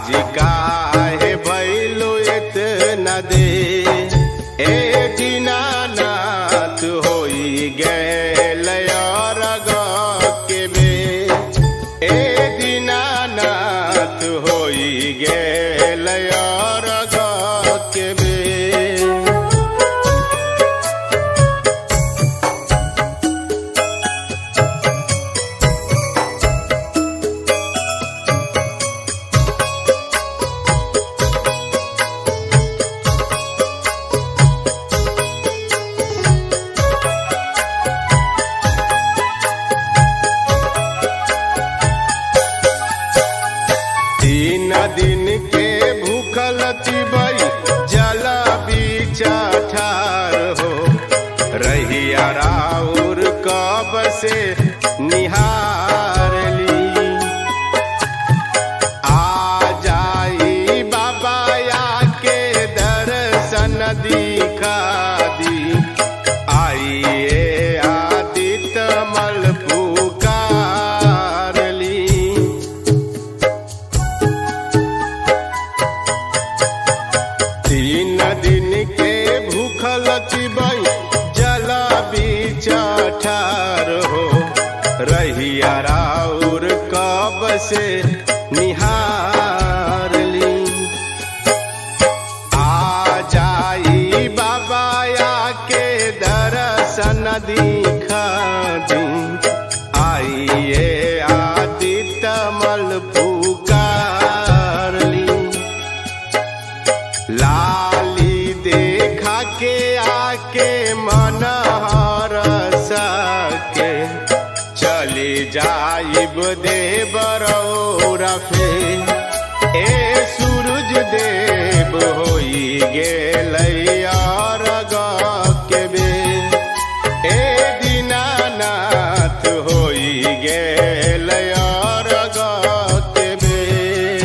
आज काहे भइलो इतना दे ए दीनानाथ होई गेल अरग के बेर ए दीनानाथ होई गेल अरग के बेर। तीन दिन के भूखल चिबई जल बीचा ठार हो रहिया राउर कब से निहार ली। आ जाई बाबा आके दर्शन दिखा दी आइए आदित्य मल पुकार ली। तीन दिन के भूखल चिबई जल बीच ठार हो रहिया राउर कब से निहार ली। आ जाई बाबा आके दर्शन दिखा दी आइए आदित्य मल पुकार ली। लाली देखा के आके मन हरसा के चली जाइब देवरौरा फेर ए सूरज देव होई गेल अरग के बेर ए दीनानाथ होई गेल अरग के बेर।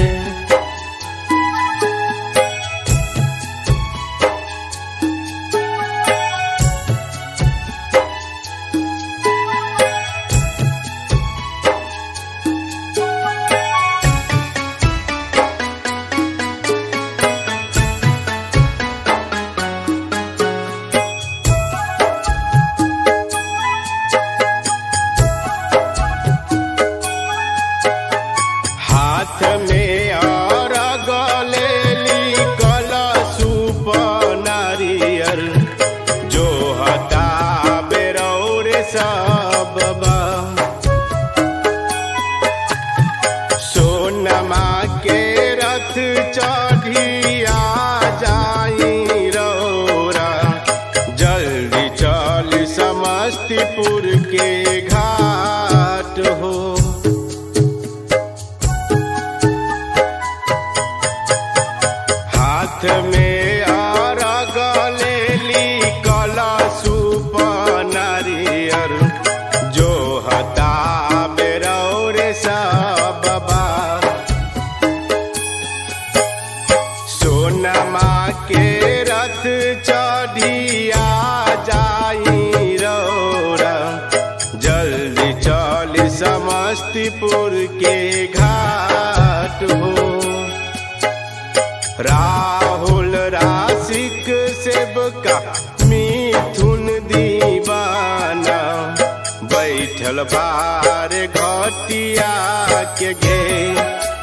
हाथ में अरग लेली कलशुप नारियर जो हता बेरौर सब बा। सोनमा के रथ चढ़िया जाई रौरा जल्दी चल समस्तीपुर के घाट हो। हाथ में अरग लेली कलशुप नारियर जो हता बेरौर सब बा। सोनमा के रथ चढ़िया जाई रौरा जल्दी चल समस्तीपुर के घाट हो। राहुल राशिक सेवका मिथुन दीवाना बैठल बार घटिया के घे